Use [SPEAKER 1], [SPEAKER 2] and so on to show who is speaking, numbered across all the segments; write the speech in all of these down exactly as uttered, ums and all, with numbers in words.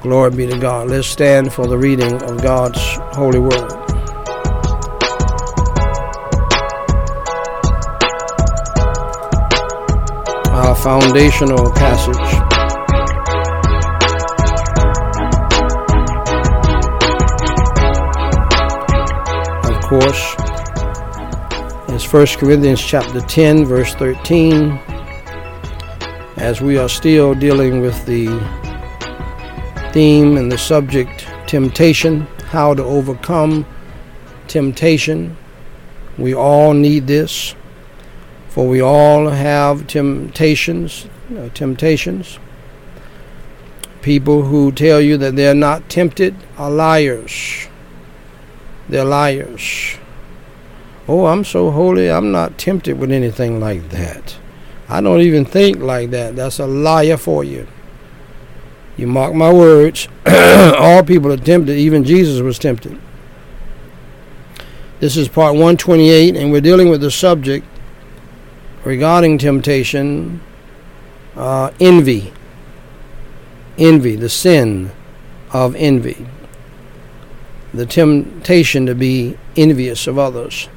[SPEAKER 1] Glory be to God. Let's stand for the reading of God's holy word. Our foundational passage of course is First Corinthians chapter ten, verse thirteen, as we are still dealing with the theme and the subject temptation, how to overcome temptation. We all need this, for we all have temptations, uh, temptations. People who tell you that they're not tempted are liars. They're liars. Oh, I'm so holy, I'm not tempted with anything like that. I don't even think like that. That's a liar for you. You mark my words, all people are tempted. Even Jesus was tempted. This is part one twenty-eight, and we're dealing with the subject regarding temptation, uh, envy. Envy, the sin of envy. The temptation to be envious of others.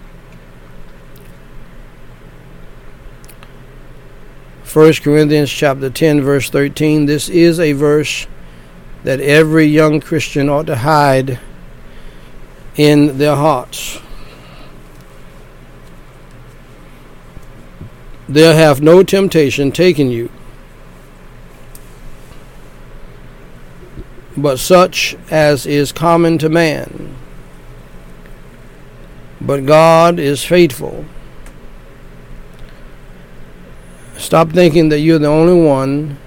[SPEAKER 1] First Corinthians chapter ten, verse thirteen. This is a verse that every young Christian ought to hide in their hearts. There hath no temptation taken you, but such as is common to man. But God is faithful. Stop thinking that you're the only one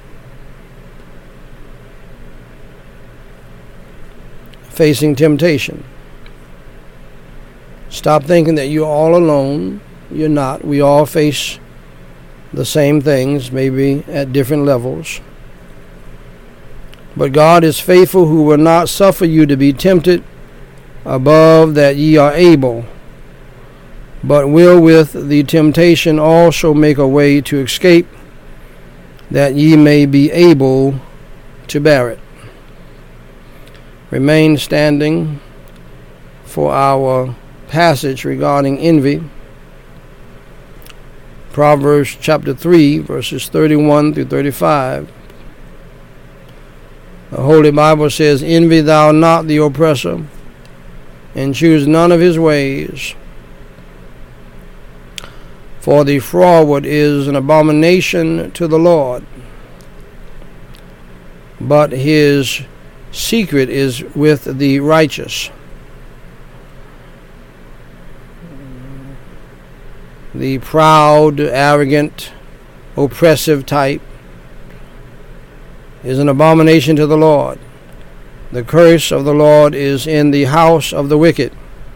[SPEAKER 1] facing temptation. Stop thinking that you're all alone. You're not. We all face the same things, maybe at different levels. But God is faithful, who will not suffer you to be tempted above that ye are able, but will with the temptation also make a way to escape, that ye may be able to bear it. Remain standing for our passage regarding envy. Proverbs chapter three, verses thirty-one through thirty-five. The Holy Bible says, envy thou not the oppressor, and choose none of his ways. For the froward is an abomination to the Lord, but his secret is with the righteous. The proud, arrogant, oppressive type is an abomination to the Lord. The curse of the Lord is in the house of the wicked,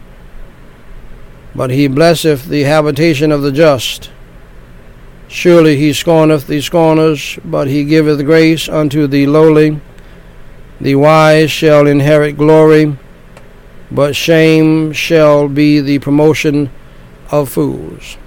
[SPEAKER 1] but he blesseth the habitation of the just. Surely he scorneth the scorners, but he giveth grace unto the lowly. The wise shall inherit glory, but shame shall be the promotion of fools.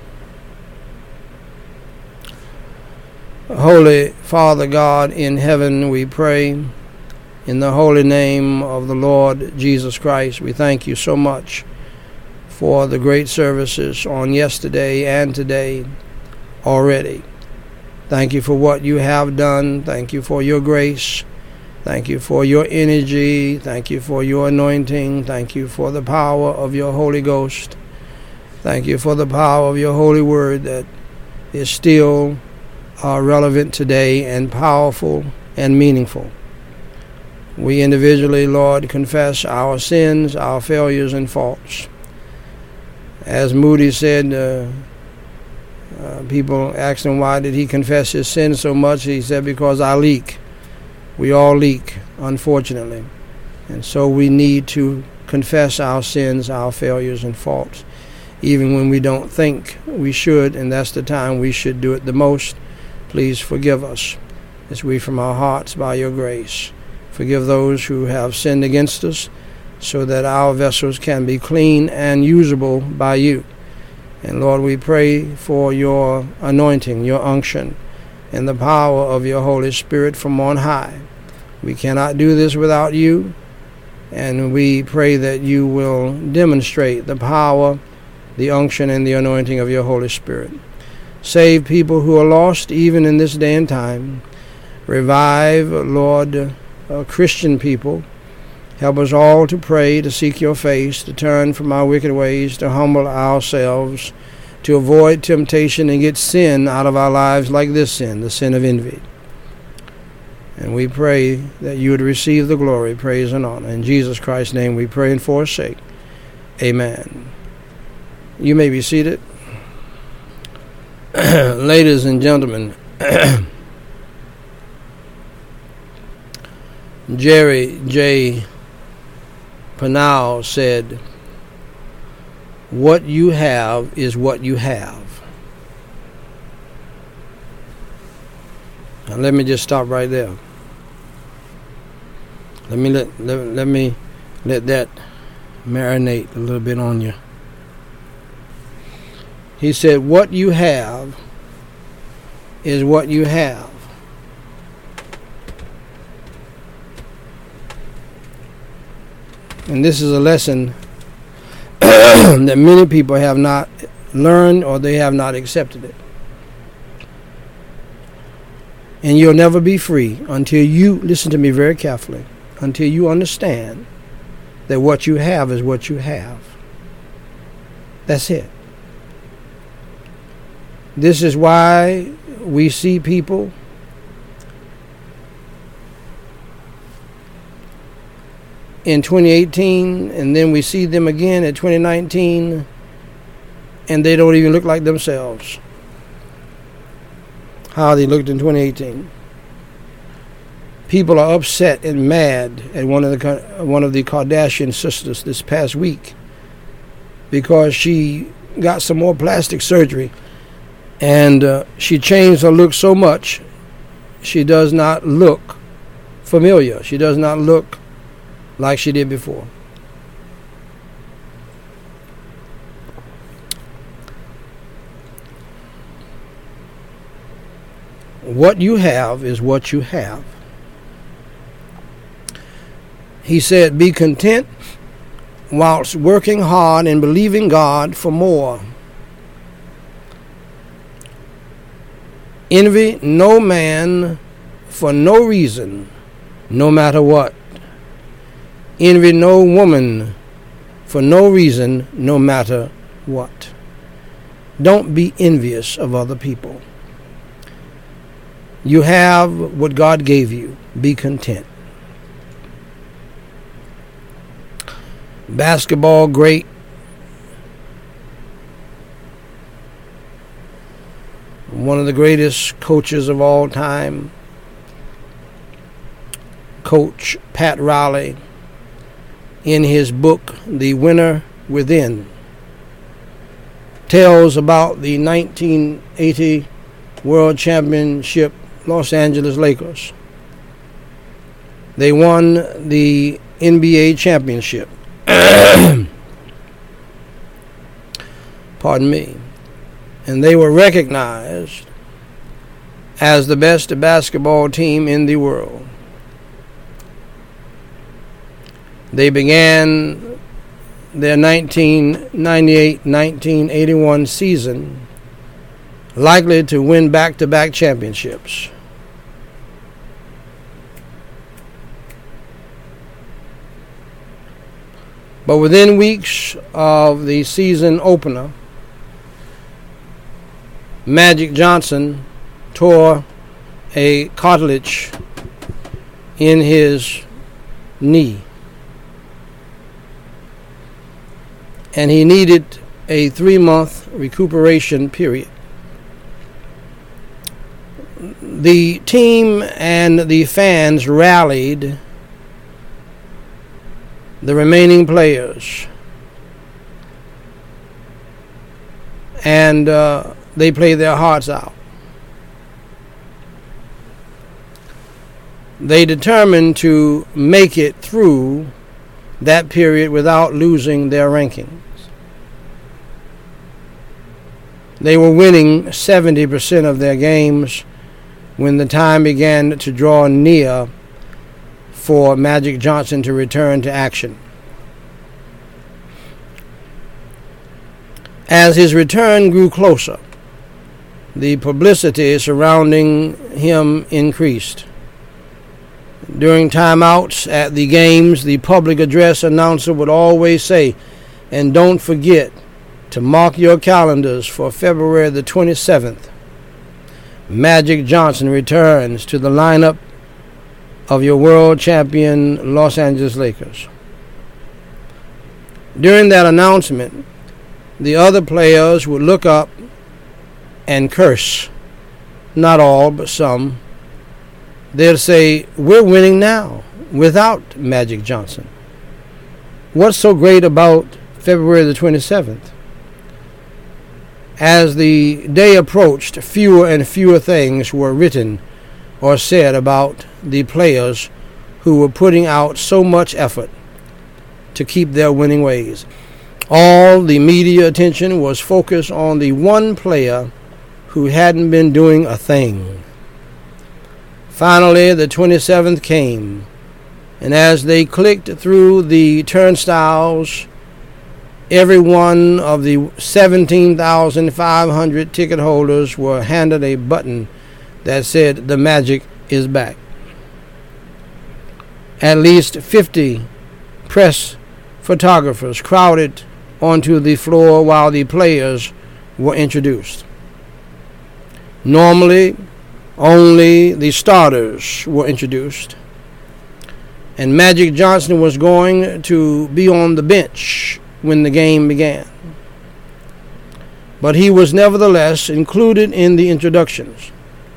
[SPEAKER 1] Holy Father God in heaven, we pray in the holy name of the Lord Jesus Christ. We thank you so much for the great services on yesterday and today already. Thank you for what you have done. Thank you for your grace. Thank you for your energy. Thank you for your anointing. Thank you for the power of your Holy Ghost. Thank you for the power of your holy word that is still uh, relevant today and powerful and meaningful. We individually, Lord, confess our sins, our failures, and faults. As Moody said, uh, uh, people asked him why did he confess his sins so much. He said, because I leak. We all leak, unfortunately. And so we need to confess our sins, our failures, and faults, even when we don't think we should, and that's the time we should do it the most. Please forgive us as we from our hearts, by your grace, forgive those who have sinned against us, so that our vessels can be clean and usable by you. And Lord, we pray for your anointing, your unction, and the power of your Holy Spirit from on high. We cannot do this without you, and we pray that you will demonstrate the power, the unction, and the anointing of your Holy Spirit. Save people who are lost even in this day and time. Revive, Lord, uh, Christian people. Help us all to pray, to seek your face, to turn from our wicked ways, to humble ourselves, to avoid temptation and get sin out of our lives like this sin, the sin of envy. And we pray that you would receive the glory, praise, and honor. In Jesus Christ's name we pray and forsake. Amen. You may be seated. Ladies and gentlemen, Jerry J. Pownall said, "What you have is what you have." Now let me just stop right there. Let me let, let, let me let that marinate a little bit on you. He said, what you have is what you have. And this is a lesson that many people have not learned, or they have not accepted it. And you'll never be free until you, listen to me very carefully, until you understand that what you have is what you have. That's it. This is why we see people in twenty eighteen, and then we see them again in twenty nineteen, and they don't even look like themselves. How they looked in twenty eighteen. People are upset and mad at one of the one of the Kardashian sisters this past week because she got some more plastic surgery, and uh, she changed her look so much she does not look familiar. She does not look like she did before. What you have is what you have. He said, be content whilst working hard and believing God for more. Envy no man for no reason, no matter what. Envy no woman for no reason, no matter what. Don't be envious of other people. You have what God gave you. Be content. Basketball great one of the greatest coaches of all time, Coach Pat Riley, in his book, The Winner Within, tells about the nineteen eighty World Championship Los Angeles Lakers. They won the N B A championship. Pardon me. And they were recognized as the best basketball team in the world. They began their nineteen ninety-eight nineteen eighty-one season likely to win back-to-back championships. But within weeks of the season opener, Magic Johnson tore a cartilage in his knee, and he needed a three-month recuperation period. The team and the fans rallied the remaining players, and uh, they played their hearts out. They determined to make it through that period without losing their rankings. They were winning seventy percent of their games when the time began to draw near for Magic Johnson to return to action. As his return grew closer, the publicity surrounding him increased. During timeouts at the games, the public address announcer would always say, "And don't forget to mark your calendars for February the twenty-seventh. Magic Johnson returns to the lineup of your world champion Los Angeles Lakers." During that announcement, the other players would look up and curse. Not all, but some. They'd say, "We're winning now without Magic Johnson. What's so great about February the twenty-seventh?" As the day approached, fewer and fewer things were written or said about the players who were putting out so much effort to keep their winning ways. All the media attention was focused on the one player who hadn't been doing a thing. Finally, the twenty-seventh came, and as they clicked through the turnstiles, every one of the seventeen thousand five hundred ticket holders were handed a button that said, "The Magic is back." At least fifty press photographers crowded onto the floor while the players were introduced. Normally, only the starters were introduced, and Magic Johnson was going to be on the bench when the game began. But he was nevertheless included in the introductions.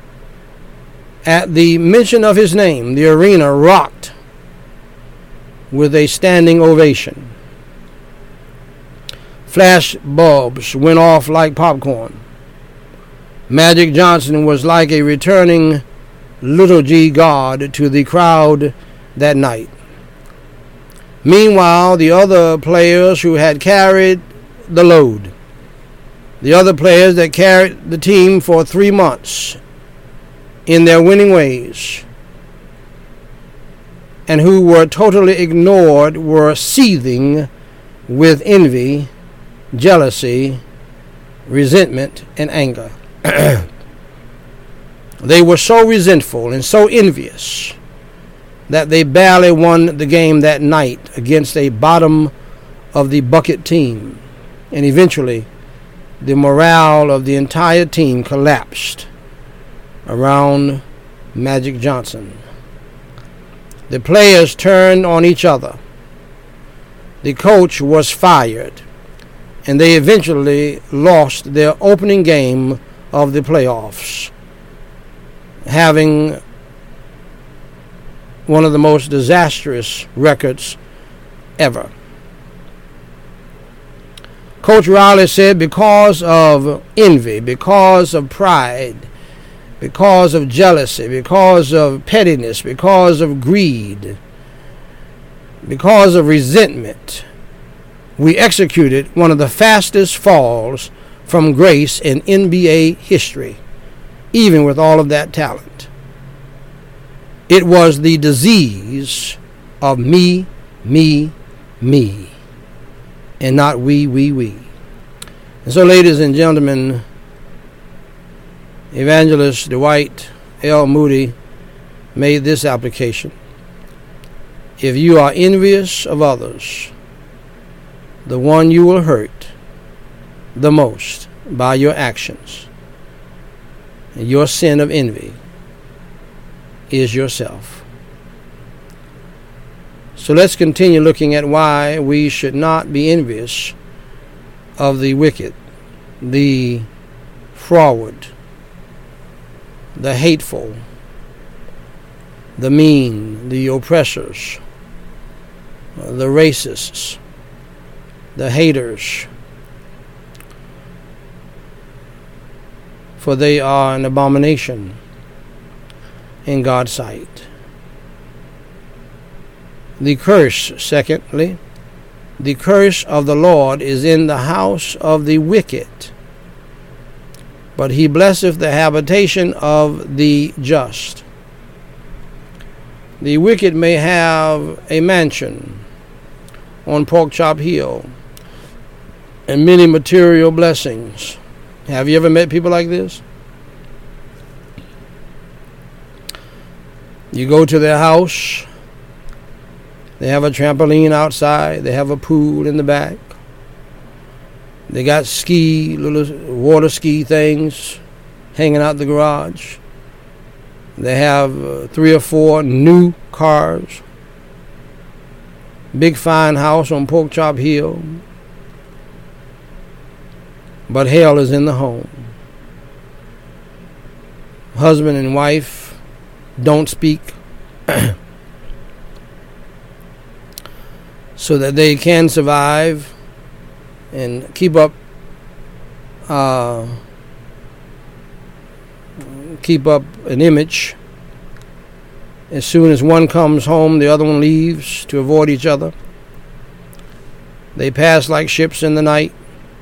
[SPEAKER 1] At the mention of his name, the arena rocked with a standing ovation. Flash bulbs went off like popcorn. Magic Johnson was like a returning little G God to the crowd that night. Meanwhile, the other players who had carried the load, the other players that carried the team for three months in their winning ways and who were totally ignored, were seething with envy, jealousy, resentment, and anger. They were so resentful and so envious that they barely won the game that night against a bottom of the bucket team, and eventually the morale of the entire team collapsed around Magic Johnson. The players turned on each other. The coach was fired, and they eventually lost their opening game of the playoffs, having one of the most disastrous records ever. Coach Riley said, because of envy, because of pride, because of jealousy, because of pettiness, because of greed, because of resentment, we executed one of the fastest falls from grace in N B A history, even with all of that talent. It was the disease of me, me, me, and not we, we, we. And so, ladies and gentlemen, Evangelist Dwight L. Moody made this application. If you are envious of others, the one you will hurt the most by your actions, your sin of envy, is yourself. So let's continue looking at why we should not be envious of the wicked, the froward, the hateful, the mean, the oppressors, the racists, the haters, for they are an abomination in God's sight. The curse, secondly, the curse of the Lord is in the house of the wicked, but he blesseth the habitation of the just. The wicked may have a mansion on Porkchop Hill and many material blessings. Have you ever met people like this? You go to their house, they have a trampoline outside, they have a pool in the back, they got ski, little water ski things hanging out the garage. They have uh, three or four new cars. Big fine house on Porkchop Hill. But hell is in the home. Husband and wife don't speak so that they can survive and keep up uh, keep up an image. As soon as one comes home, the other one leaves to avoid each other. They pass like ships in the night.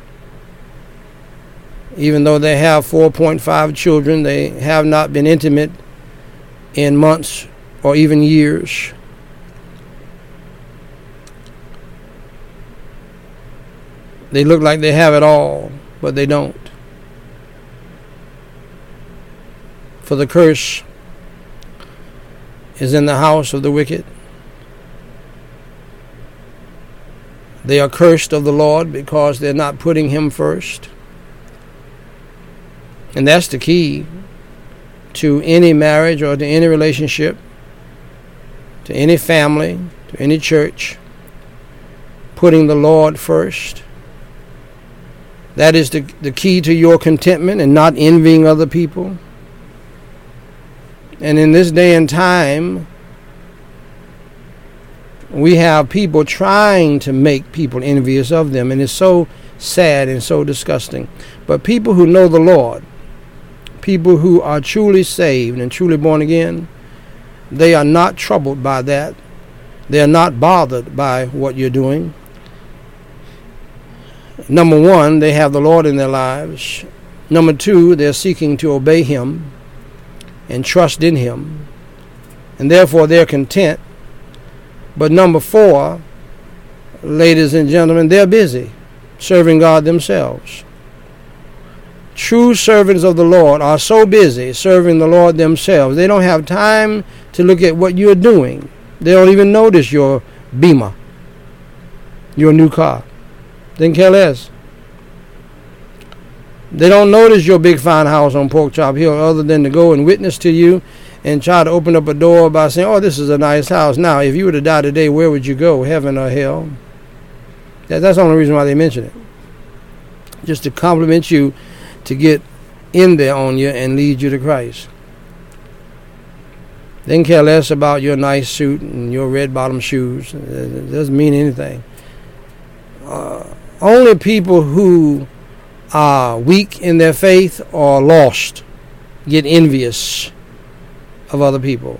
[SPEAKER 1] Even though they have four point five children, they have not been intimate in months or even years. They look like they have it all, but they don't. For the curse is in the house of the wicked. They are cursed of the Lord because they're not putting Him first. And that's the key to any marriage or to any relationship, to any family, to any church. Putting the Lord first. That is the, the key to your contentment and not envying other people. And in this day and time, we have people trying to make people envious of them, and it's so sad and so disgusting. But people who know the Lord, people who are truly saved and truly born again, they are not troubled by that. They are not bothered by what you're doing. Number one, they have the Lord in their lives. Number two, they're seeking to obey Him and trust in Him, and therefore they're content. But number four, ladies and gentlemen, they're busy serving God themselves. True servants of the Lord are so busy serving the Lord themselves, they don't have time to look at what you're doing. They don't even notice your Beamer, your new car. They can care less. They don't notice your big fine house on Porkchop Hill other than to go and witness to you and try to open up a door by saying, oh, this is a nice house. Now, if you were to die today, where would you go, heaven or hell? That, that's the only reason why they mention it. Just to compliment you, to get in there on you and lead you to Christ. They can care less about your nice suit and your red bottom shoes. It doesn't mean anything. Uh, only people who are weak in their faith or lost get envious of other people.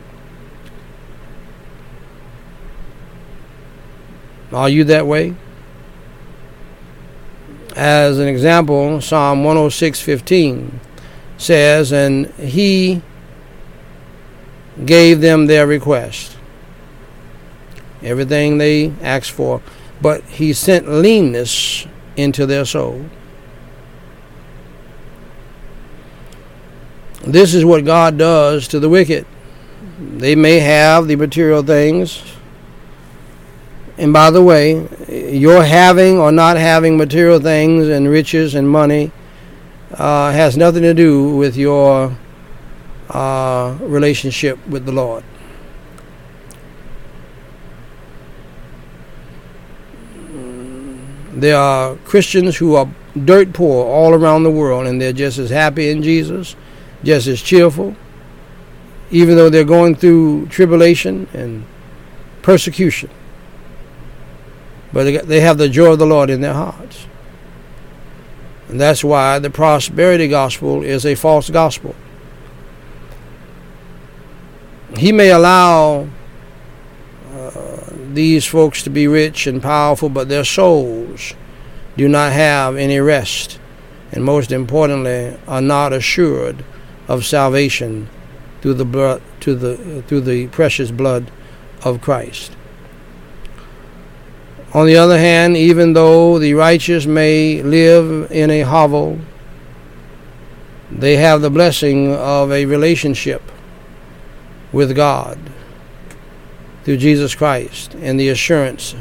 [SPEAKER 1] Are you that way? As an example, Psalm one oh six fifteen says, and He gave them their request, everything they asked for, but He sent leanness into their soul. This is what God does to the wicked. They may have the material things. And by the way, your having or not having material things and riches and money uh, has nothing to do with your uh, relationship with the Lord. There are Christians who are dirt poor all around the world, and they're just as happy in Jesus, just as cheerful, even though they're going through tribulation and persecution. But they have the joy of the Lord in their hearts. And that's why the prosperity gospel is a false gospel. He may allow uh, these folks to be rich and powerful, but their souls do not have any rest, and most importantly, are not assured of salvation through the blood, to the through the precious blood of Christ. On the other hand, even though the righteous may live in a hovel, they have the blessing of a relationship with God through Jesus Christ and the assurance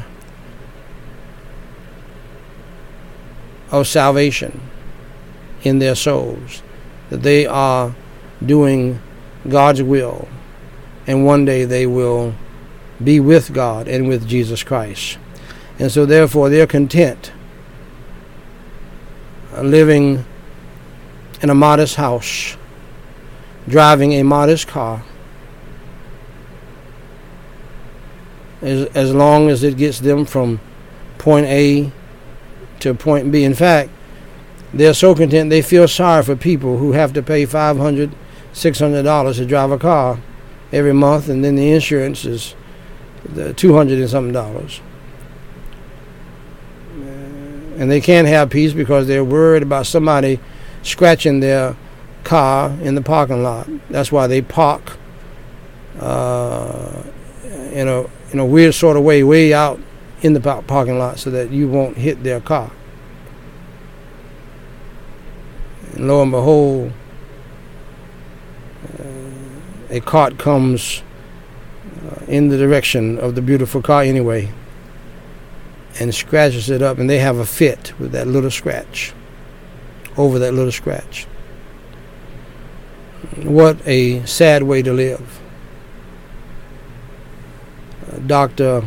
[SPEAKER 1] of salvation in their souls, that they are doing God's will, and one day they will be with God and with Jesus Christ. And so therefore they're content living in a modest house, driving a modest car, as, as long as it gets them from point A to point B. In fact, they're so content they feel sorry for people who have to pay five hundred dollars, six hundred dollars to drive a car every month, and then the insurance is two hundred and something dollars. And they can't have peace because they're worried about somebody scratching their car in the parking lot. That's why they park uh, in a in a weird sort of way, way out in the parking lot, so that you won't hit their car. And lo and behold, uh, a cart comes uh, in the direction of the beautiful car anyway, and scratches it up, and they have a fit with that little scratch, over that little scratch. What a sad way to live. Uh, Doctor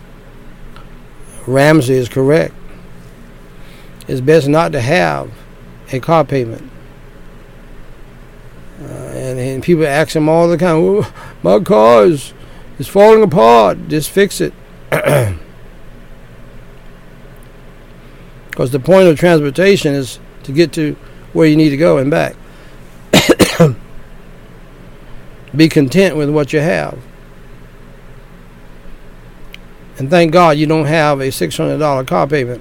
[SPEAKER 1] Ramsey is correct. It's best not to have a car payment. Uh, and, and people ask him all the time, well, my car is, is falling apart, just fix it. Because the point of transportation is to get to where you need to go and back. Be content with what you have. And thank God you don't have a six hundred dollars car payment,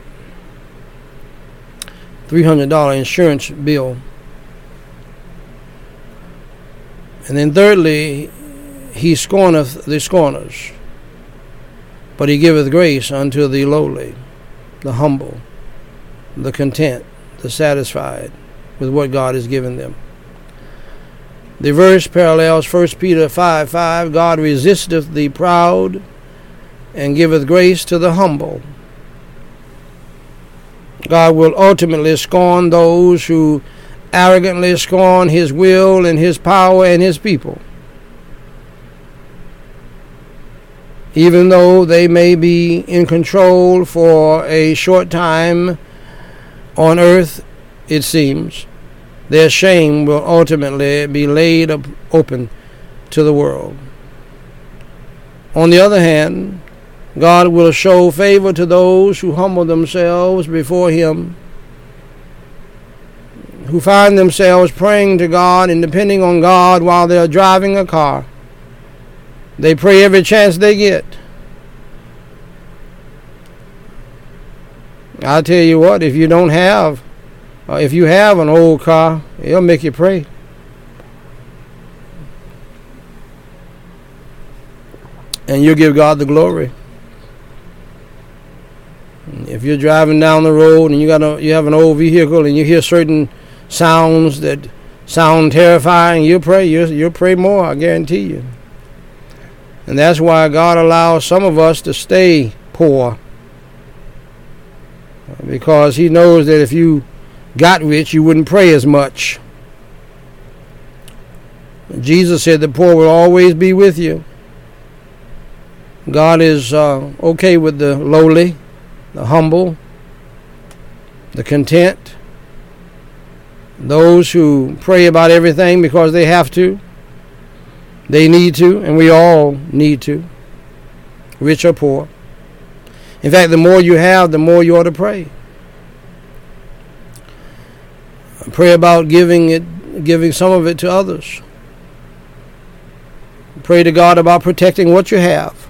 [SPEAKER 1] three hundred dollars insurance bill. And then thirdly, he scorneth the scorners, but he giveth grace unto the lowly, the humble, the content, the satisfied with what God has given them. The verse parallels First Peter five five. God resisteth the proud and giveth grace to the humble. God will ultimately scorn those who arrogantly scorn his will and his power and his people, even though they may be in control for a short time on earth. It seems their shame will ultimately be laid up open to the world. On the other hand, God will show favor to those who humble themselves before him, who find themselves praying to God and depending on God while they're driving a car. They pray every chance they get. I'll tell you what, if you don't have, uh, if you have an old car, it'll make you pray. And you'll give God the glory. If you're driving down the road and you got a, you have an old vehicle and you hear certain sounds that sound terrifying, you'll pray. You'll, you'll pray more, I guarantee you. And that's why God allows some of us to stay poor, because he knows that if you got rich, you wouldn't pray as much. Jesus said the poor will always be with you. God is uh, okay with the lowly, the humble, the content, those who pray about everything because they have to, they need to, and we all need to, rich or poor. In fact, the more you have, the more you ought to pray. Pray about giving it, giving some of it to others. Pray to God about protecting what you have.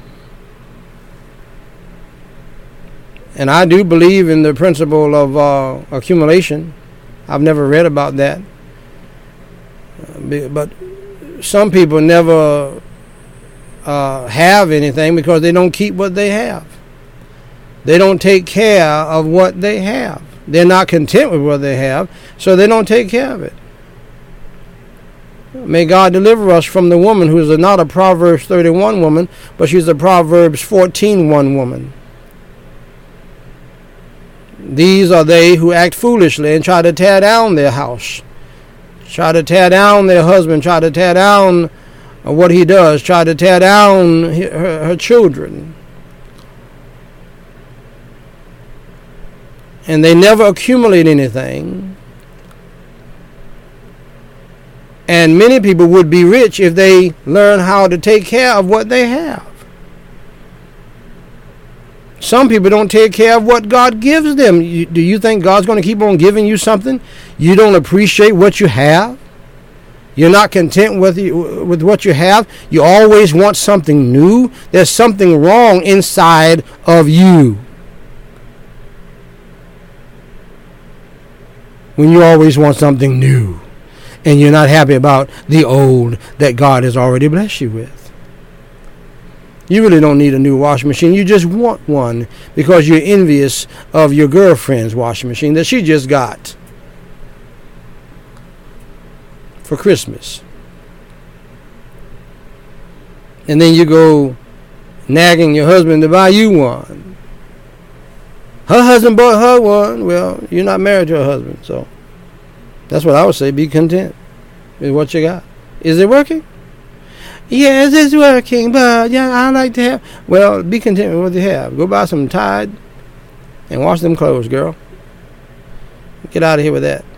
[SPEAKER 1] And I do believe in the principle of uh, accumulation. I've never read about that. But some people never uh, have anything because they don't keep what they have. They don't take care of what they have. They're not content with what they have, so they don't take care of it. May God deliver us from the woman who is not a Proverbs thirty-one woman, but she's a Proverbs fourteen one woman. These are they who act foolishly and try to tear down their house, try to tear down their husband, try to tear down what he does, try to tear down her, her children. And they never accumulate anything. And many people would be rich if they learn how to take care of what they have. Some people don't take care of what God gives them. You, do you think God's going to keep on giving you something? You don't appreciate what you have? You're not content with you, with what you have? You always want something new? There's something wrong inside of you. When you always want something new and you're not happy about the old that God has already blessed you with. You really don't need a new washing machine. You just want one because you're envious of your girlfriend's washing machine that she just got for Christmas. And then you go nagging your husband to buy you one. Her husband bought her one. Well, you're not married to her husband, so that's what I would say. Be content with what you got. Is it working? Yes, it's working, but yeah, I like to have. Well, be content with what you have. Go buy some Tide and wash them clothes, girl. Get out of here with that.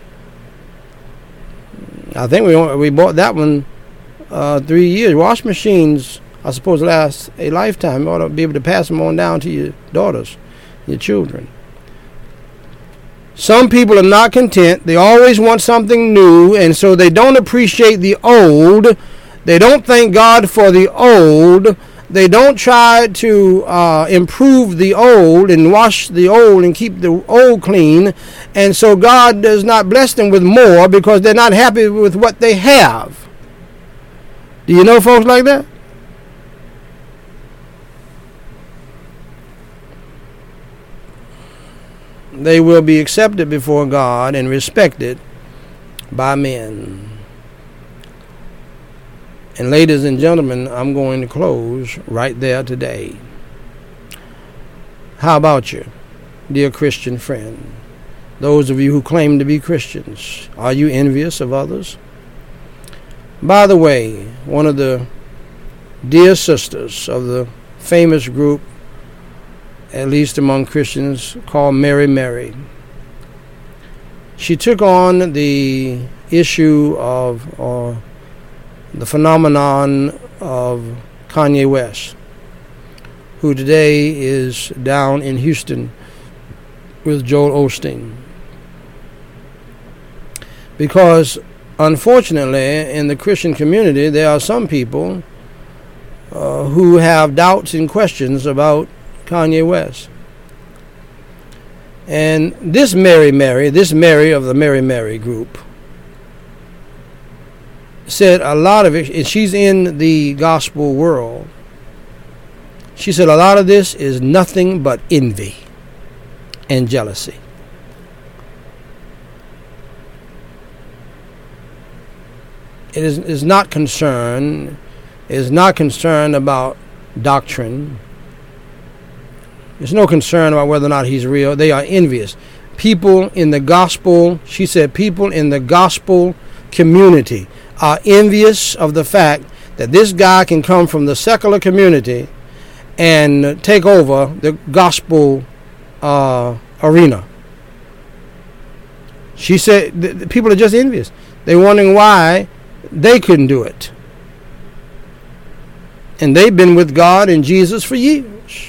[SPEAKER 1] I think we we bought that one uh, three years. Wash machines are supposed to last a lifetime. You ought to be able to pass them on down to your daughters, your children. Some people are not content. They always want something new, and so they don't appreciate the old. They don't thank God for the old. They don't try to uh, improve the old and wash the old and keep the old clean. And so God does not bless them with more because they're not happy with what they have. Do you know folks like that? They will be accepted before God and respected by men. And ladies and gentlemen, I'm going to close right there today. How about you, dear Christian friend? Those of you who claim to be Christians, are you envious of others? By the way, one of the dear sisters of the famous group, at least among Christians, called Mary Mary, she took on the issue of or the phenomenon of Kanye West, who today is down in Houston with Joel Osteen. Because, unfortunately, in the Christian community, there are some people uh, who have doubts and questions about Kanye West. And this Mary Mary, this Mary of the Mary Mary group, said a lot of it, and she's in the gospel world. She said a lot of this is nothing but envy and jealousy. It is, is not concerned, is not concerned about doctrine. There's no concern about whether or not he's real. They are envious. People in the gospel, she said, people in the gospel community are envious of the fact that this guy can come from the secular community and take over the gospel uh, arena. She said the, the people are just envious. They're wondering why they couldn't do it. And they've been with God and Jesus for years.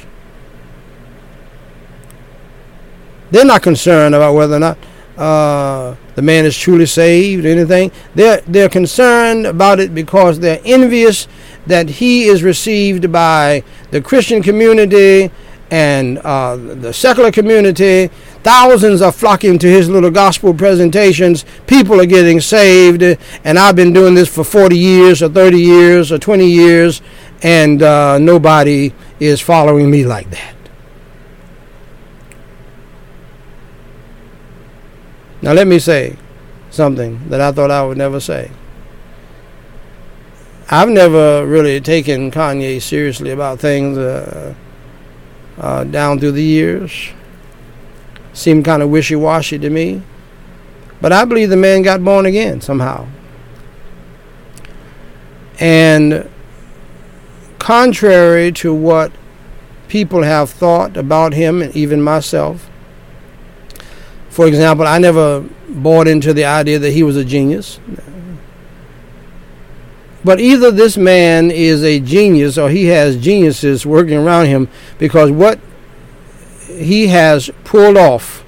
[SPEAKER 1] They're not concerned about whether or not uh, the man is truly saved or anything. They're, they're concerned about it because they're envious that he is received by the Christian community and uh, the secular community, thousands are flocking to his little gospel presentations. People are getting saved, and I've been doing this for forty years or thirty years or twenty years, and uh, nobody is following me like that. Now let me say something that I thought I would never say. I've never really taken Kanye seriously about things uh, uh, down through the years. Seemed kind of wishy-washy to me. But I believe the man got born again somehow. And contrary to what people have thought about him, and even myself, for example, I never bought into the idea that he was a genius. But either this man is a genius or he has geniuses working around him, because what he has pulled off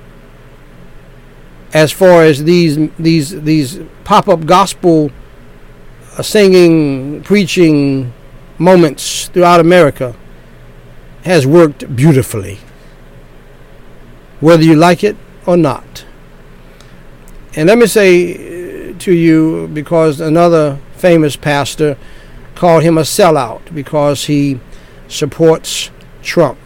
[SPEAKER 1] as far as these these these pop-up gospel uh, singing, preaching moments throughout America has worked beautifully, whether you like it or not. And let me say to you, because another famous pastor called him a sellout because he supports Trump.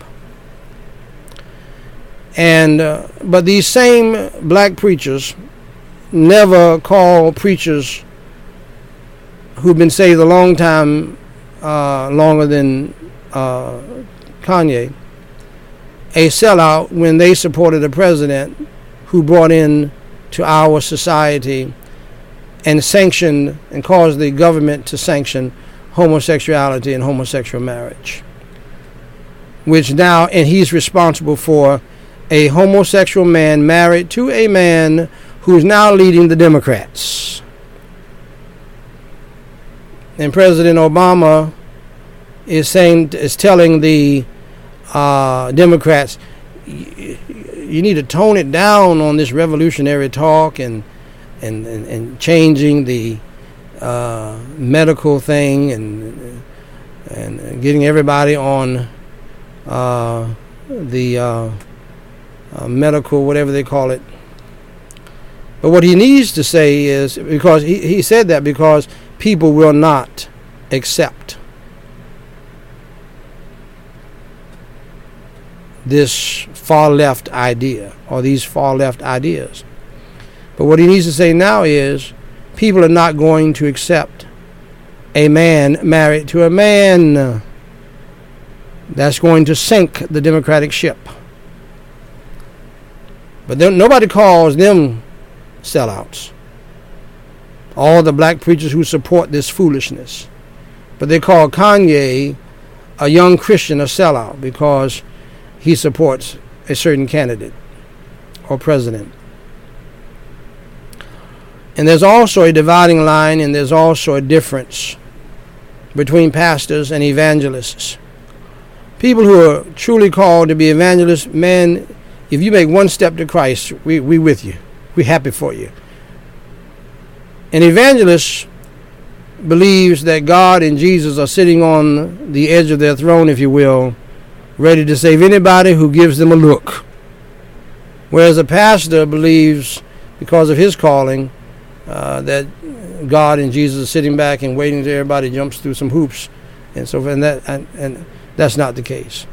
[SPEAKER 1] And uh, but these same black preachers never call preachers who've been saved a long time, uh, longer than uh, Kanye, a sellout when they supported a president who brought in to our society and sanctioned and caused the government to sanction homosexuality and homosexual marriage, which now, and he's responsible for a homosexual man married to a man who's now leading the Democrats. And President Obama is saying, is telling the uh, Democrats, you need to tone it down on this revolutionary talk and and, and, and changing the uh, medical thing and and getting everybody on uh, the uh, uh, medical, whatever they call it. But what he needs to say is, because he, he said that because people will not accept this far left idea or these far left ideas. But what he needs to say now is people are not going to accept a man married to a man. That's going to sink the Democratic ship. But then nobody calls them sellouts. All the black preachers who support this foolishness. But they call Kanye, a young Christian, a sellout because he supports a certain candidate or president. And there's also a dividing line, and there's also a difference between pastors and evangelists. People who are truly called to be evangelists, man, if you make one step to Christ, we we with you. We're happy for you. An evangelist believes that God and Jesus are sitting on the edge of their throne, if you will, ready to save anybody who gives them a look. Whereas a pastor believes, because of his calling, uh, that God and Jesus are sitting back and waiting until everybody jumps through some hoops, and so and that and, and that's not the case.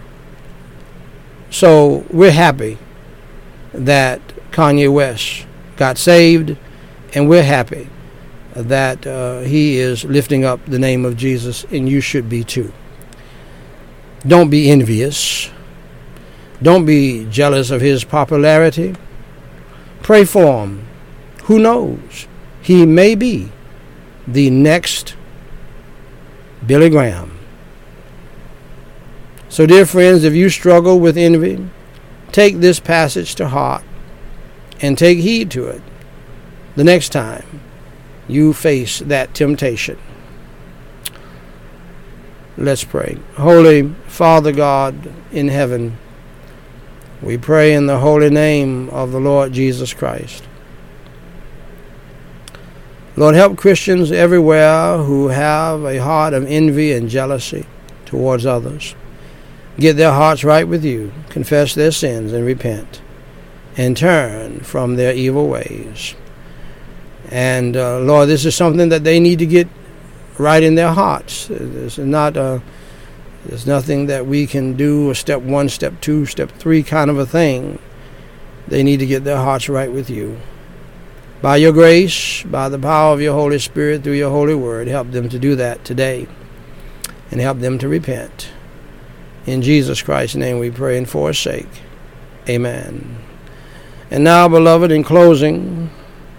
[SPEAKER 1] So we're happy that Kanye West got saved, and we're happy that uh, he is lifting up the name of Jesus, and you should be too. Don't be envious. Don't be jealous of his popularity. Pray for him. Who knows? He may be the next Billy Graham. So, dear friends, if you struggle with envy, take this passage to heart and take heed to it the next time you face that temptation. Let's pray. Holy Father God in heaven, we pray in the holy name of the Lord Jesus Christ. Lord, help Christians everywhere who have a heart of envy and jealousy towards others. Get their hearts right with you, confess their sins, and repent. and turn from their evil ways. And uh, Lord, this is something that they need to get right in their hearts. It's not a, there's nothing that we can do, a step one, step two, step three kind of a thing. They need to get their hearts right with you. By your grace, by the power of your Holy Spirit, through your holy word, help them to do that today and help them to repent. In Jesus Christ's name we pray and for his sake. Amen. And now, beloved, in closing,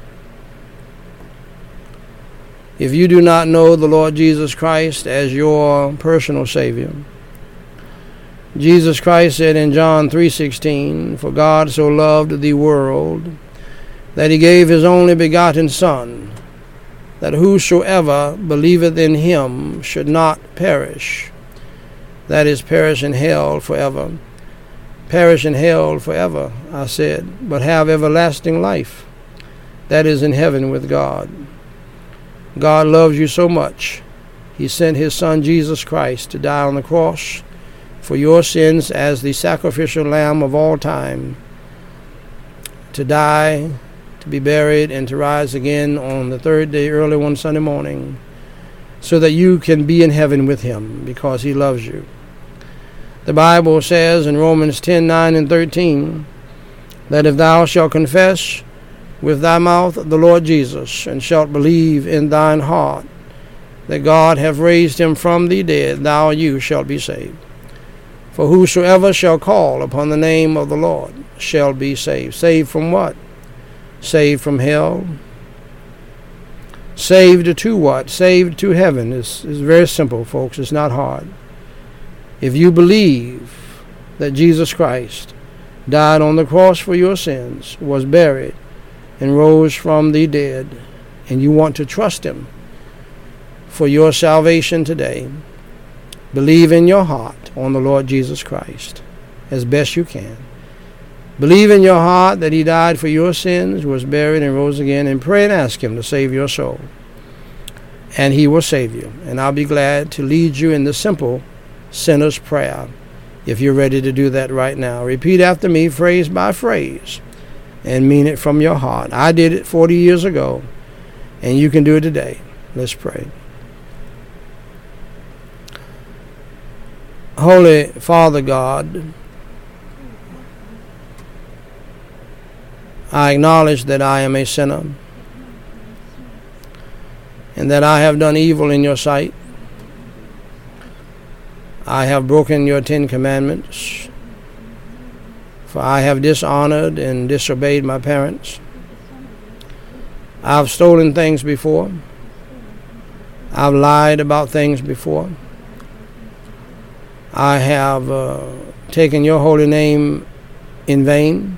[SPEAKER 1] if you do not know the Lord Jesus Christ as your personal Savior, Jesus Christ said in John three sixteen, "For God so loved the world that he gave his only begotten Son, that whosoever believeth in him should not perish," that is, perish in hell forever. Perish in hell forever, I said, but have everlasting life. That is, in heaven with God. God loves you so much, he sent his Son Jesus Christ to die on the cross for your sins as the sacrificial lamb of all time, to die, to be buried, and to rise again on the third day early one Sunday morning, so that you can be in heaven with him because he loves you. The Bible says in Romans ten, nine and thirteen, that if thou shalt confess with thy mouth the Lord Jesus, and shalt believe in thine heart that God hath raised him from the dead, thou you shalt be saved. For whosoever shall call upon the name of the Lord shall be saved. Saved from what? Saved from hell. Saved to what? Saved to heaven. It's, it's very simple, folks. It's not hard. If you believe that Jesus Christ died on the cross for your sins, was buried, and rose from the dead, and you want to trust him for your salvation today, believe in your heart on the Lord Jesus Christ as best you can. Believe in your heart that he died for your sins, was buried, and rose again, and pray and ask him to save your soul. And he will save you. And I'll be glad to lead you in the simple sinner's prayer if you're ready to do that right now. Repeat after me, phrase by phrase, and mean it from your heart. I did it forty years ago, and you can do it today. Let's pray. Holy Father God, I acknowledge that I am a sinner and that I have done evil in your sight. I have broken your Ten Commandments, for I have dishonored and disobeyed my parents. I've stolen things before. I've lied about things before. I have uh, taken your holy name in vain.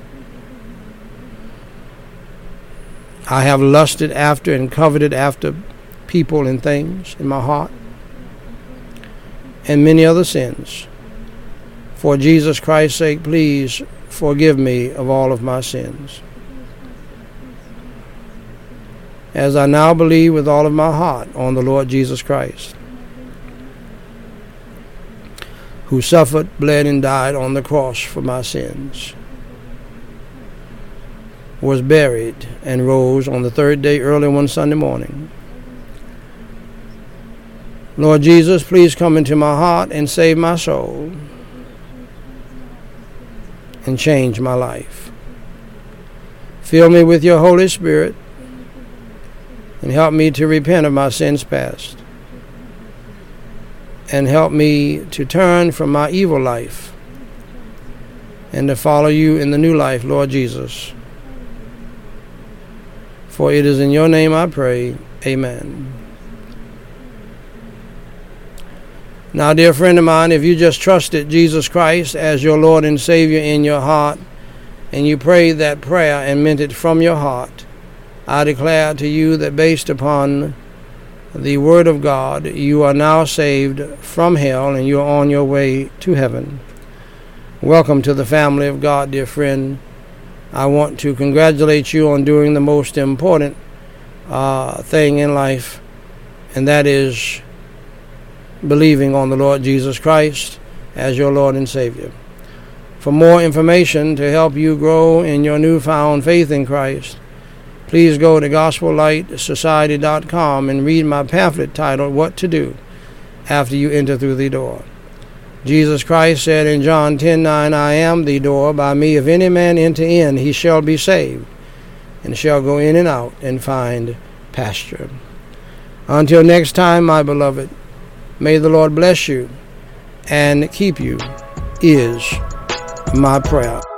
[SPEAKER 1] I have lusted after and coveted after people and things in my heart, and many other sins. For Jesus Christ's sake, please forgive me of all of my sins. As I now believe with all of my heart on the Lord Jesus Christ, who suffered, bled, and died on the cross for my sins, was buried, and rose on the third day early one Sunday morning. Lord Jesus, please come into my heart and save my soul and change my life. Fill me with your Holy Spirit and help me to repent of my sins past, and help me to turn from my evil life and to follow you in the new life, Lord Jesus. For it is in your name I pray. Amen. Now, dear friend of mine, if you just trusted Jesus Christ as your Lord and Savior in your heart, and you prayed that prayer and meant it from your heart, I declare to you that based upon the Word of God, you are now saved from hell and you are on your way to heaven. Welcome to the family of God, dear friend. I want to congratulate you on doing the most important uh, thing in life, and that is believing on the Lord Jesus Christ as your Lord and Savior. For more information to help you grow in your newfound faith in Christ, please go to gospel light society dot com and read my pamphlet titled What to Do After You Enter Through the Door. Jesus Christ said in John ten nine, I am the door. By me if any man enter in, he shall be saved, and shall go in and out and find pasture. Until next time, my beloved, may the Lord bless you and keep you is my prayer.